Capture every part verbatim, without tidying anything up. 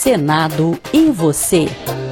Senado e você.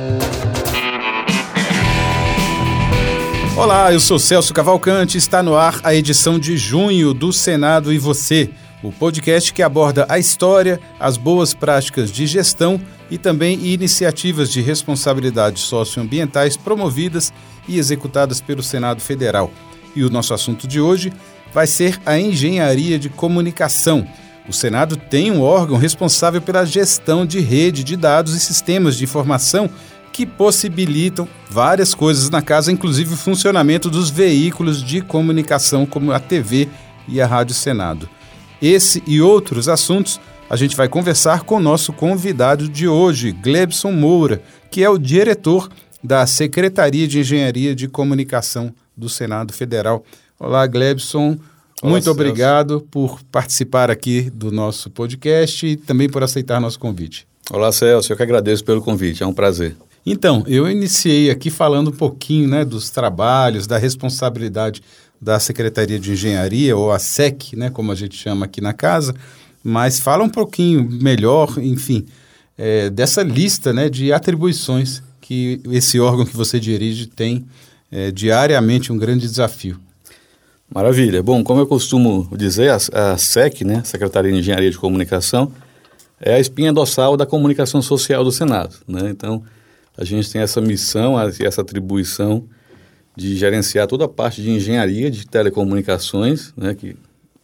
Olá, eu sou Celso Cavalcante, está no ar a edição de junho do Senado e Você, o podcast que aborda a história, as boas práticas de gestão e também iniciativas de responsabilidade socioambientais promovidas e executadas pelo Senado Federal. E o nosso assunto de hoje vai ser a engenharia de comunicação. O Senado tem um órgão responsável pela gestão de rede de dados e sistemas de informação que possibilitam várias coisas na casa, inclusive o funcionamento dos veículos de comunicação como a T V e a Rádio Senado. Esse e outros assuntos a gente vai conversar com o nosso convidado de hoje, Glebson Moura, que é o diretor da Secretaria de Engenharia de Comunicação do Senado Federal. Olá, Glebson. Olá, muito Celso. Obrigado por participar aqui do nosso podcast e também por aceitar nosso convite. Olá, Celso. Eu que agradeço pelo convite. É um prazer. Então, eu iniciei aqui falando um pouquinho, né, dos trabalhos, da responsabilidade da Secretaria de Engenharia, ou a S E C, né, como a gente chama aqui na casa, mas fala um pouquinho melhor, enfim, é, dessa lista, né, de atribuições que esse órgão que você dirige tem é, diariamente um grande desafio. Maravilha. Bom, como eu costumo dizer, a, a S E C, né, Secretaria de Engenharia de Comunicação, é a espinha dorsal da comunicação social do Senado, né, então a gente tem essa missão, essa atribuição de gerenciar toda a parte de engenharia de telecomunicações, né, que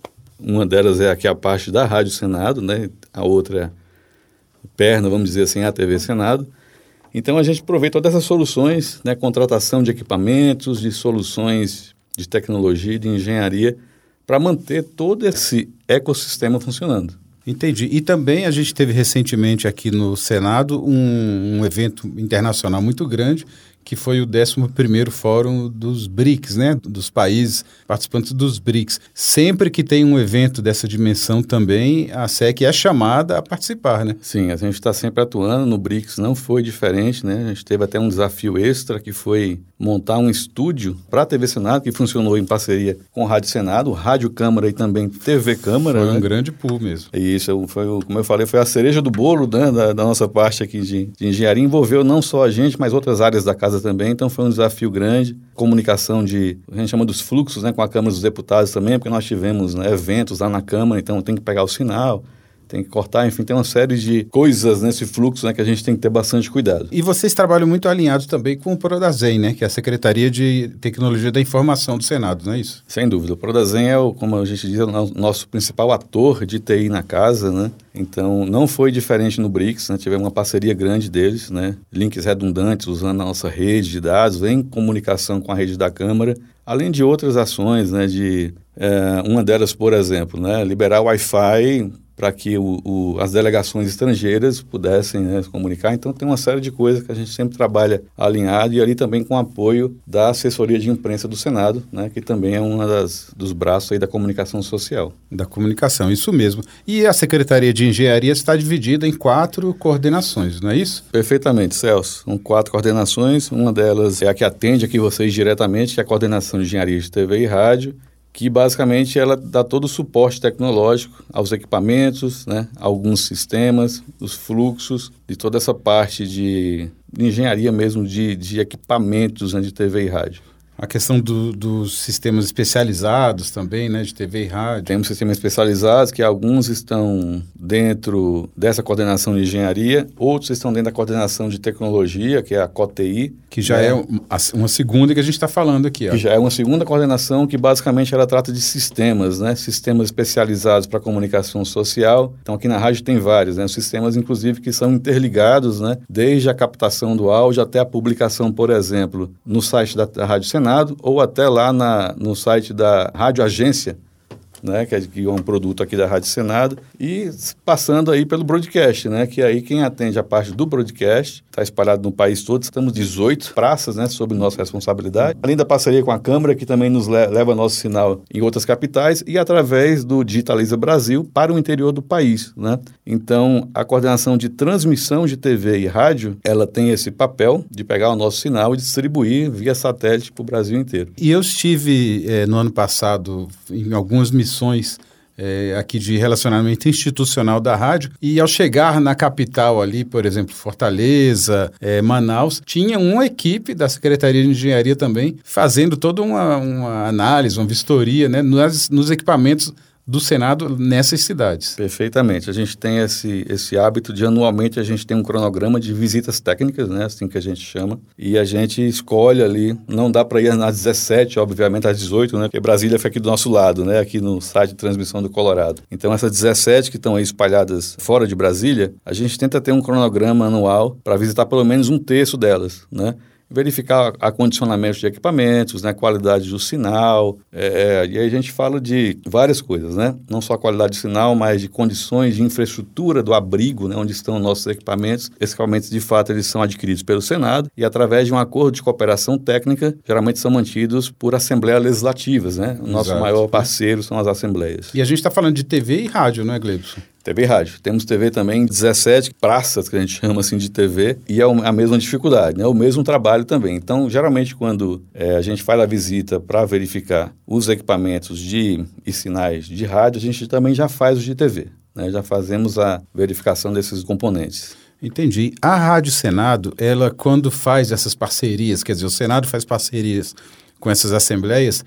uma delas é aqui a parte da Rádio Senado, né, a outra perna, vamos dizer assim, a T V Senado. Então a gente aproveita todas essas soluções, né, contratação de equipamentos, de soluções de tecnologia, de engenharia, para manter todo esse ecossistema funcionando. Entendi. E também a gente teve recentemente aqui no Senado um, um evento internacional muito grande, que foi o décimo primeiro Fórum dos BRICS, né? Dos países participantes dos BRICS. Sempre que tem um evento dessa dimensão também, a S E C é chamada a participar, né? Sim, a gente está sempre atuando no BRICS, não foi diferente, né? A gente teve até um desafio extra, que foi montar um estúdio para a T V Senado, que funcionou em parceria com a Rádio Senado, Rádio Câmara e também T V Câmara. Foi um né? grande pool mesmo. Isso, foi, como eu falei, foi a cereja do bolo, né, da, da nossa parte aqui de, de engenharia. Envolveu não só a gente, mas outras áreas da casa também, então foi um desafio grande. Comunicação de, a gente chama dos fluxos, né, com a Câmara dos Deputados também, porque nós tivemos, né, eventos lá na Câmara, então tem que pegar o sinal, tem que cortar, enfim, tem uma série de coisas nesse fluxo, né, que a gente tem que ter bastante cuidado. E vocês trabalham muito alinhados também com o Prodazem, né, que é a Secretaria de Tecnologia da Informação do Senado, não é isso? Sem dúvida. O Prodazem é, o, como a gente diz, é o nosso principal ator de T I na casa, né? Então, não foi diferente no BRICS, né? Tivemos uma parceria grande deles, né? Links redundantes usando a nossa rede de dados, em comunicação com a rede da Câmara, além de outras ações, né? De, é, uma delas, por exemplo, né? Liberar o Wi-Fi para que o, o, as delegações estrangeiras pudessem, né, se comunicar. Então, tem uma série de coisas que a gente sempre trabalha alinhado e ali também com o apoio da assessoria de imprensa do Senado, né, que também é um dos braços aí da comunicação social. Da comunicação, isso mesmo. E a Secretaria de Engenharia está dividida em quatro coordenações, não é isso? Perfeitamente, Celso. São quatro coordenações. Uma delas é a que atende aqui vocês diretamente, que é a Coordenação de Engenharia de T V e Rádio, que basicamente ela dá todo o suporte tecnológico aos equipamentos, né, alguns sistemas, os fluxos, de toda essa parte de, de engenharia mesmo, de, de equipamentos, né, de T V e rádio. A questão do, dos sistemas especializados também, né, de T V e rádio. Temos sistemas especializados, que alguns estão dentro dessa coordenação de engenharia, outros estão dentro da coordenação de tecnologia, que é a C O T I. Que já né? é uma segunda que a gente está falando aqui. Ó. Que já é uma segunda coordenação que basicamente ela trata de sistemas, né, sistemas especializados para comunicação social. Então aqui na rádio tem vários, né, sistemas inclusive que são interligados, né, desde a captação do áudio até a publicação, por exemplo, no site da, da Rádio Senado, ou até lá na, no site da Rádio Agência, né, que, é, que é um produto aqui da Rádio Senado, e passando aí pelo broadcast, né, que aí quem atende a parte do broadcast, está espalhado no país todo, estamos dezoito praças, né, sob nossa responsabilidade, além da parceria com a Câmara, que também nos le- leva nosso sinal em outras capitais, e através do Digitaliza Brasil para o interior do país, né. Então, a coordenação de transmissão de T V e rádio, ela tem esse papel de pegar o nosso sinal e distribuir via satélite para o Brasil inteiro. E eu estive, eh, no ano passado, em algumas missões é, aqui de relacionamento institucional da rádio, e ao chegar na capital ali, por exemplo, Fortaleza, é, Manaus, tinha uma equipe da Secretaria de Engenharia também fazendo toda uma, uma análise, uma vistoria, né, nos, nos equipamentos do Senado nessas cidades. Perfeitamente. A gente tem esse, esse hábito de anualmente a gente tem um cronograma de visitas técnicas, né, assim que a gente chama, e a gente escolhe ali, não dá para ir às dezessete, obviamente às dezoito, né, porque Brasília fica aqui do nosso lado, né, aqui no site de transmissão do Colorado. Então essas dezessete que estão aí espalhadas fora de Brasília, a gente tenta ter um cronograma anual para visitar pelo menos um terço delas, né, verificar acondicionamento de equipamentos, né, qualidade do sinal, é, e aí a gente fala de várias coisas, né, não só a qualidade do sinal, mas de condições de infraestrutura do abrigo, né, onde estão nossos equipamentos. Esses equipamentos, de fato, eles são adquiridos pelo Senado e através de um acordo de cooperação técnica, geralmente são mantidos por assembleias legislativas, né, o nosso Exato. Maior parceiro são as assembleias. E a gente está falando de T V e rádio, não é, Gleibson? T V e rádio. Temos T V também, dezessete praças, que a gente chama assim de T V, e é a mesma dificuldade, né? O mesmo trabalho também. Então, geralmente, quando é, a gente faz a visita para verificar os equipamentos de, e sinais de rádio, a gente também já faz os de T V, né? Já fazemos a verificação desses componentes. Entendi. A Rádio Senado, ela quando faz essas parcerias, quer dizer, o Senado faz parcerias com essas assembleias,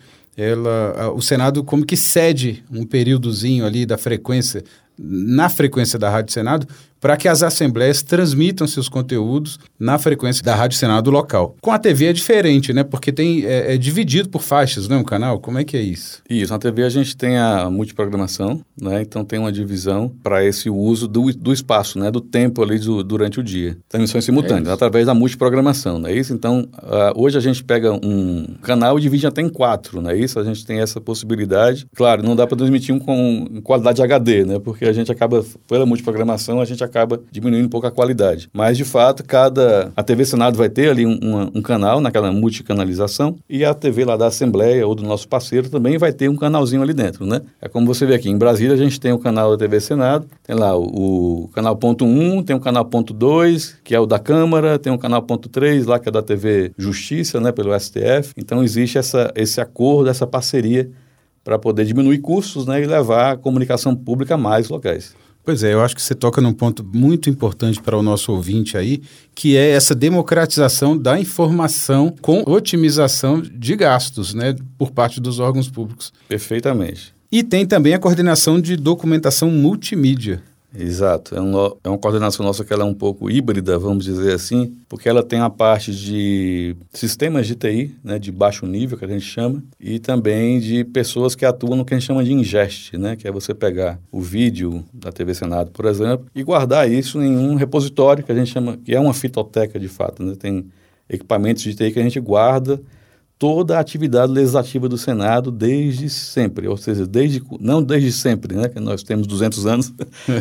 ela, o Senado como que cede um períodozinho ali da frequência, na frequência da Rádio Senado, para que as assembleias transmitam seus conteúdos na frequência da Rádio Senado local. Com a T V é diferente, né? Porque tem, é, é dividido por faixas, não é um canal? Como é que é isso? Isso, na T V a gente tem a multiprogramação, né? Então tem uma divisão para esse uso do, do espaço, né? Do tempo ali do, durante o dia. Transmissões simultâneas, é através da multiprogramação, não é isso? Então, uh, hoje a gente pega um canal e divide até em quatro, não é isso? A gente tem essa possibilidade. Claro, não dá para transmitir um com qualidade H D, né? Porque a gente acaba, pela multiprogramação, a gente acaba diminuindo um pouco a qualidade. Mas, de fato, cada... A T V Senado vai ter ali um, um, um canal naquela multicanalização e a T V lá da Assembleia ou do nosso parceiro também vai ter um canalzinho ali dentro, né? É como você vê aqui, em Brasília a gente tem o canal da T V Senado, tem lá o, o canal ponto um, tem o canal ponto dois, que é o da Câmara, tem o canal ponto três lá, que é da T V Justiça, né, pelo S T F. Então, existe essa, esse acordo, essa parceria para poder diminuir custos, né, e levar a comunicação pública a mais locais. Pois é, eu acho que você toca num ponto muito importante para o nosso ouvinte aí, que é essa democratização da informação com otimização de gastos, né, por parte dos órgãos públicos. Perfeitamente. E tem também a coordenação de documentação multimídia. Exato, é, um, é uma coordenação nossa que ela é um pouco híbrida, vamos dizer assim, porque ela tem a parte de sistemas de T I, né, de baixo nível, que a gente chama, e também de pessoas que atuam no que a gente chama de ingest, né, que é você pegar o vídeo da T V Senado, por exemplo, e guardar isso em um repositório que a gente chama, que é uma fitoteca de fato, né, tem equipamentos de T I que a gente guarda toda a atividade legislativa do Senado desde sempre, ou seja, desde, não desde sempre, né, que nós temos duzentos anos,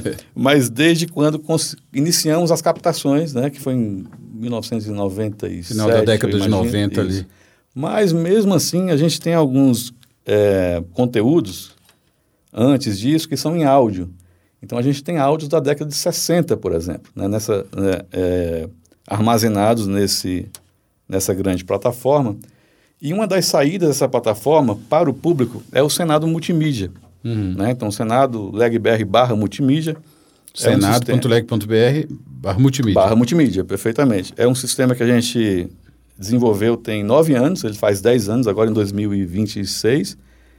mas desde quando iniciamos as captações, né, que foi em mil novecentos e noventa e sete. Final da década de noventa ali. Mas mesmo assim a gente tem alguns é, conteúdos antes disso que são em áudio. Então a gente tem áudios da década de sessenta, por exemplo, né, nessa, né, é, armazenados nesse, nessa grande plataforma. E uma das saídas dessa plataforma para o público é o Senado Multimídia. Uhum. Né? Então, Senado legbr barra multimídia. Senado ponto leg ponto br barra multimídia. Barra multimídia, perfeitamente. É um sistema que a gente desenvolveu tem nove anos, ele faz dez anos, agora em dois mil e vinte e seis.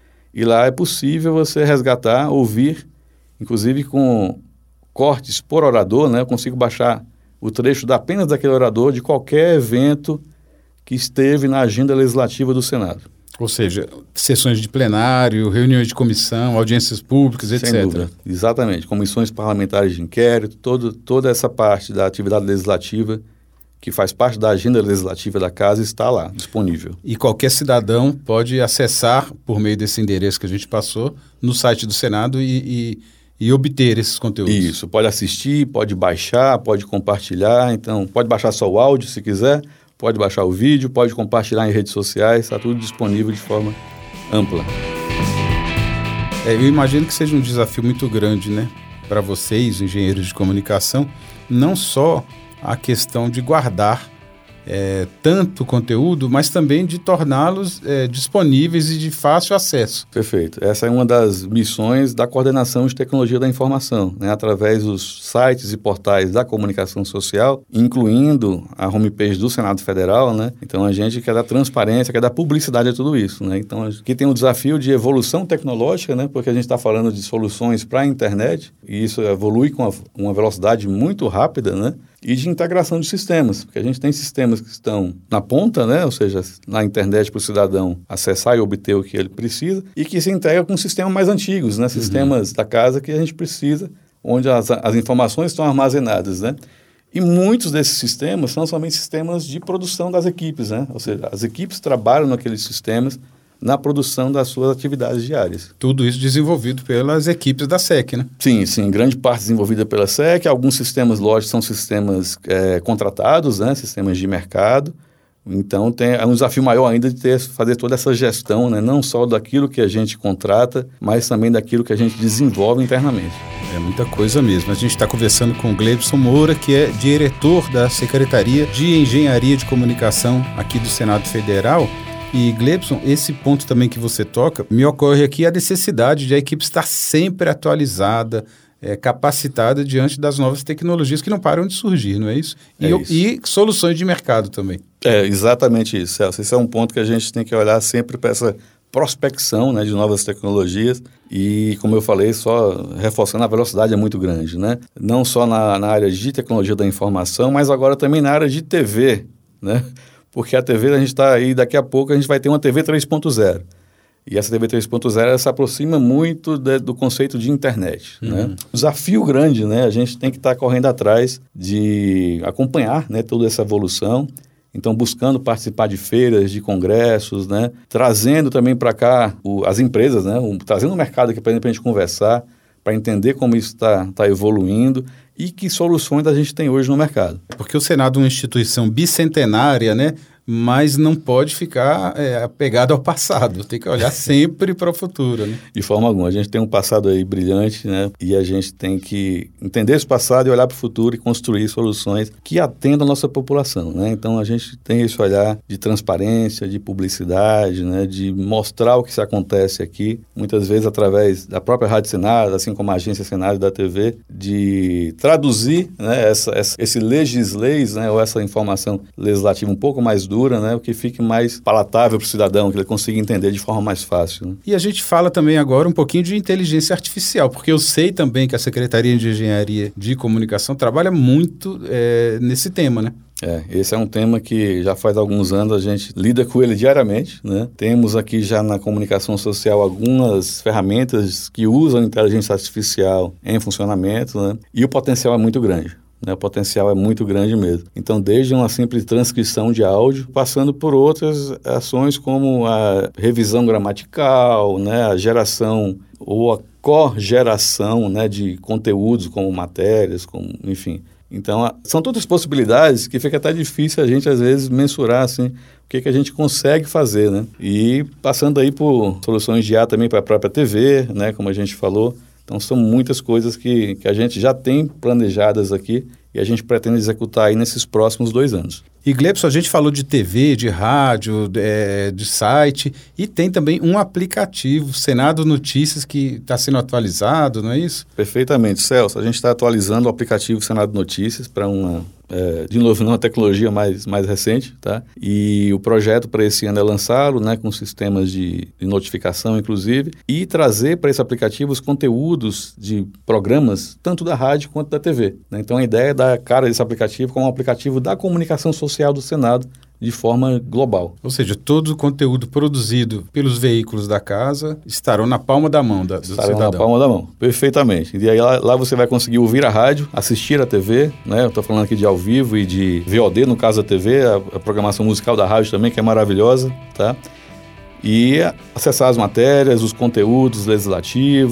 E lá é possível você resgatar, ouvir, inclusive com cortes por orador, né? Eu consigo baixar o trecho da, apenas daquele orador de qualquer evento que esteve na agenda legislativa do Senado. Ou seja, sessões de plenário, reuniões de comissão, audiências públicas, etcétera. Sem dúvida, exatamente. Comissões parlamentares de inquérito, todo, toda essa parte da atividade legislativa que faz parte da agenda legislativa da Casa está lá, disponível. E qualquer cidadão pode acessar, por meio desse endereço que a gente passou, no site do Senado e, e, e obter esses conteúdos. Isso, pode assistir, pode baixar, pode compartilhar, então pode baixar só o áudio se quiser, pode baixar o vídeo, pode compartilhar em redes sociais, está tudo disponível de forma ampla. É, eu imagino que seja um desafio muito grande, né, para vocês, engenheiros de comunicação, não só a questão de guardar é, tanto conteúdo, mas também de torná-los é, disponíveis e de fácil acesso. Perfeito. Essa é uma das missões da coordenação de tecnologia da informação, né? Através dos sites e portais da comunicação social, incluindo a homepage do Senado Federal, né? Então a gente quer dar transparência, quer dar publicidade a tudo isso, né? Então aqui tem um desafio de evolução tecnológica, né? Porque a gente está falando de soluções para a internet e isso evolui com uma velocidade muito rápida, né? E de integração de sistemas, porque a gente tem sistemas que estão na ponta, né? Ou seja, na internet para o cidadão acessar e obter o que ele precisa, e que se integra com sistemas mais antigos, né? Sistemas uhum. da casa que a gente precisa, onde as, as informações estão armazenadas, né? E muitos desses sistemas são somente sistemas de produção das equipes, né? Ou seja, as equipes trabalham naqueles sistemas na produção das suas atividades diárias. Tudo isso desenvolvido pelas equipes da S E C, né? Sim, sim, grande parte desenvolvida pela S E C. Alguns sistemas, lógico, são sistemas é, contratados, né? Sistemas de mercado. Então, tem é um desafio maior ainda de ter, fazer toda essa gestão, né? Não só daquilo que a gente contrata, mas também daquilo que a gente desenvolve internamente. É muita coisa mesmo. A gente está conversando com o Glebson Moura, que é diretor da Secretaria de Engenharia de Comunicação aqui do Senado Federal. E, Glebson, esse ponto também que você toca, me ocorre aqui a necessidade de a equipe estar sempre atualizada, é, capacitada diante das novas tecnologias que não param de surgir, não é isso? E, é isso. E soluções de mercado também. É, exatamente isso, Celso. Esse é um ponto que a gente tem que olhar sempre para essa prospecção, né, de novas tecnologias e, como eu falei, só reforçando, a velocidade é muito grande, né? Não só na, na área de tecnologia da informação, mas agora também na área de T V, né? Porque a T V, a gente está aí, daqui a pouco a gente vai ter uma T V três ponto zero. E essa T V três ponto zero se aproxima muito de, do conceito de internet, uhum. né? Desafio grande, né? A gente tem que estar tá correndo atrás de acompanhar, né, toda essa evolução. Então, buscando participar de feiras, de congressos, né? Trazendo também para cá o, as empresas, né? O, trazendo o mercado aqui para a gente conversar, para entender como isso está tá evoluindo e que soluções a gente tem hoje no mercado. Porque o Senado é uma instituição bicentenária, né? Mas não pode ficar é, apegado ao passado, tem que olhar sempre para o futuro, né? De forma alguma, a gente tem um passado aí brilhante, né? E a gente tem que entender esse passado e olhar para o futuro e construir soluções que atendam a nossa população, né? Então a gente tem esse olhar de transparência, de publicidade, né? De mostrar o que se acontece aqui, muitas vezes através da própria Rádio Senado, assim como a Agência Senado da T V, de traduzir, né, essa, essa, esse legislês, né, ou essa informação legislativa um pouco mais dura, né, o que fique mais palatável para o cidadão, que ele consiga entender de forma mais fácil. Né? E a gente fala também agora um pouquinho de inteligência artificial, porque eu sei também que a Secretaria de Engenharia de Comunicação trabalha muito é, nesse tema, né? É, esse é um tema que já faz alguns anos a gente lida com ele diariamente, né? Temos aqui já na comunicação social algumas ferramentas que usam inteligência artificial em funcionamento, né? E o potencial é muito grande. Né, o potencial é muito grande mesmo. Então, desde uma simples transcrição de áudio, passando por outras ações como a revisão gramatical, né, a geração ou a cogeração, né, de conteúdos como matérias, como, enfim. Então, a, são todas possibilidades que fica até difícil a gente, às vezes, mensurar assim, o que, que a gente consegue fazer. Né? E passando aí por soluções de I A também para a própria T V, né, como a gente falou. Então, são muitas coisas que, que a gente já tem planejadas aqui e a gente pretende executar aí nesses próximos dois anos. E, Glebson, a gente falou de T V, de rádio, de, de site e tem também um aplicativo, Senado Notícias, que está sendo atualizado, não é isso? Perfeitamente, Celso. A gente está atualizando o aplicativo Senado Notícias para uma... É, de novo, uma tecnologia mais, mais recente, tá? E o projeto para esse ano é lançá-lo, né, com sistemas de, de notificação, inclusive, e trazer para esse aplicativo os conteúdos de programas, tanto da rádio quanto da T V. Né? Então, a ideia é dar a cara desse aplicativo como um aplicativo da comunicação social do Senado, de forma global. Ou seja, todo o conteúdo produzido pelos veículos da casa estarão na palma da mão da, do estarão cidadão. na palma da mão, perfeitamente. E aí lá, lá você vai conseguir ouvir a rádio, assistir a T V, né? Eu estou falando aqui de ao vivo e de V O D, no caso da T V, a, a programação musical da rádio também, que é maravilhosa, tá? E acessar as matérias, os conteúdos legislativos,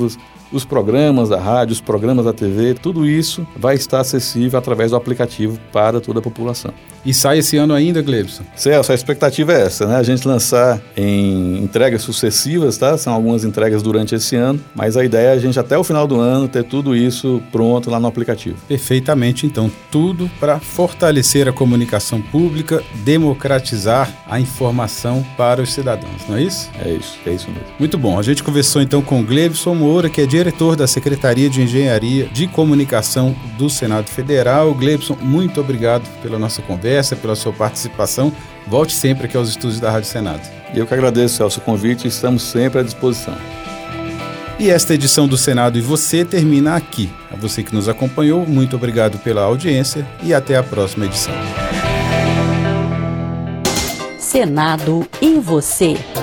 os programas da rádio, os programas da T V, tudo isso vai estar acessível através do aplicativo para toda a população. E sai esse ano ainda, Glebson? Celso, a expectativa é essa, né? A gente lançar em entregas sucessivas, tá? São algumas entregas durante esse ano, mas a ideia é a gente até o final do ano ter tudo isso pronto lá no aplicativo. Perfeitamente, então, tudo para fortalecer a comunicação pública, democratizar a informação para os cidadãos, não é isso? É isso, é isso mesmo. Muito bom, a gente conversou então com o Glebson Moura, que é diretor da Secretaria de Engenharia de Comunicação do Senado Federal. Glebson, muito obrigado pela nossa conversa, pela sua participação. Volte sempre aqui aos estúdios da Rádio Senado. Eu que agradeço, Celso, o convite e estamos sempre à disposição. E esta edição do Senado e Você termina aqui. A você que nos acompanhou, muito obrigado pela audiência e até a próxima edição. Senado e Você.